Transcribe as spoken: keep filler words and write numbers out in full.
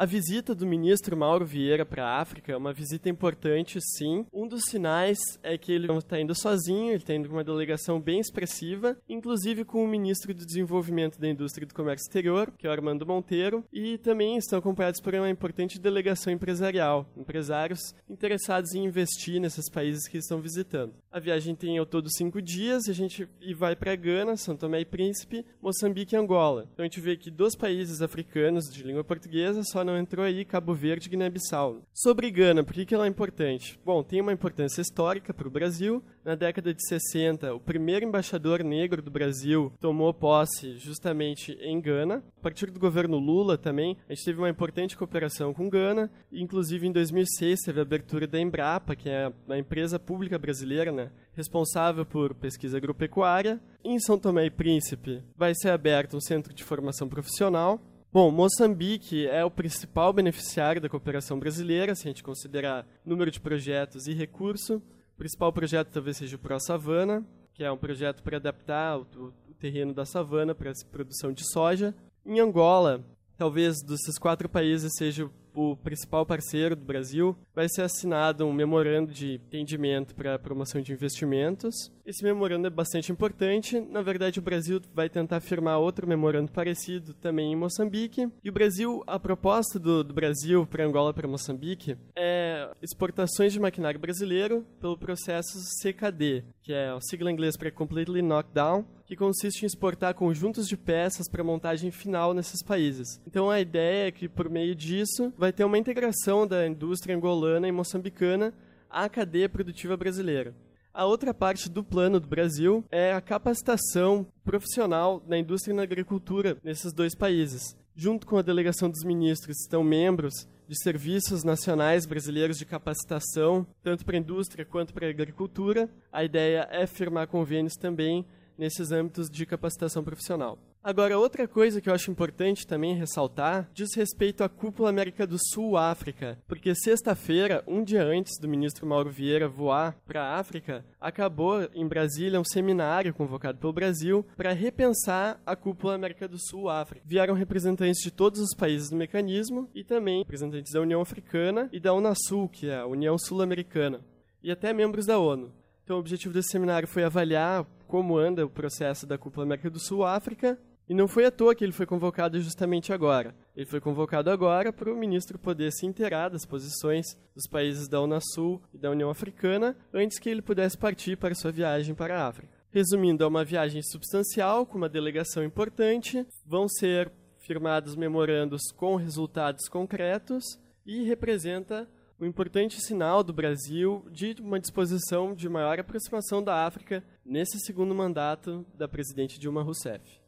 A visita do ministro Mauro Vieira para a África é uma visita importante, sim. Um dos sinais é que ele não está indo sozinho, ele está indo com uma delegação bem expressiva, inclusive com o ministro do Desenvolvimento da Indústria e do Comércio Exterior, que é o Armando Monteiro, e também estão acompanhados por uma importante delegação empresarial, empresários interessados em investir nesses países que estão visitando. A viagem tem ao todo cinco dias e a gente e vai para Gana, São Tomé e Príncipe, Moçambique e Angola. Então a gente vê que dos países africanos de língua portuguesa só não entrou aí Cabo Verde e Guiné-Bissau. Sobre Gana, por que que ela é importante? Bom, tem uma importância histórica para o Brasil. Na década de sessenta, o primeiro embaixador negro do Brasil tomou posse justamente em Gana. A partir do governo Lula também, a gente teve uma importante cooperação com Gana. Inclusive, em dois mil e seis, teve a abertura da Embrapa, que é a empresa pública brasileira, né, responsável por pesquisa agropecuária. Em São Tomé e Príncipe, vai ser aberto um centro de formação profissional. Bom, Moçambique é o principal beneficiário da cooperação brasileira, se a gente considerar número de projetos e recurso. O principal projeto talvez seja o Pro-Savana, que é um projeto para adaptar o, o terreno da savana para a produção de soja. Em Angola, talvez desses quatro países seja o principal parceiro do Brasil, vai ser assinado um memorando de entendimento para a promoção de investimentos. Esse memorando é bastante importante. Na verdade, o Brasil vai tentar firmar outro memorando parecido também em Moçambique. E o Brasil, a proposta do, do Brasil para Angola e para Moçambique é exportações de maquinário brasileiro pelo processo C K D, que é a sigla em inglês para Completely Knockdown, que consiste em exportar conjuntos de peças para montagem final nesses países. Então a ideia é que, por meio disso, vai ter uma integração da indústria angolana e moçambicana à cadeia produtiva brasileira. A outra parte do plano do Brasil é a capacitação profissional na indústria e na agricultura nesses dois países. Junto com a delegação dos ministros estão membros de serviços nacionais brasileiros de capacitação, tanto para a indústria quanto para a agricultura. A ideia é firmar convênios também nesses âmbitos de capacitação profissional. Agora, outra coisa que eu acho importante também ressaltar diz respeito à Cúpula América do Sul-África, porque sexta-feira, um dia antes do ministro Mauro Vieira voar para a África, acabou em Brasília um seminário convocado pelo Brasil para repensar a Cúpula América do Sul-África. Vieram representantes de todos os países do mecanismo e também representantes da União Africana e da Unasul, que é a União Sul-Americana, e até membros da ONU. Então, o objetivo desse seminário foi avaliar como anda o processo da Cúpula América do Sul-África, e não foi à toa que ele foi convocado justamente agora. Ele foi convocado agora para o ministro poder se inteirar das posições dos países da Unasul e da União Africana antes que ele pudesse partir para sua viagem para a África. Resumindo, é uma viagem substancial, com uma delegação importante, vão ser firmados memorandos com resultados concretos e representa um importante sinal do Brasil de uma disposição de maior aproximação da África nesse segundo mandato da presidente Dilma Rousseff.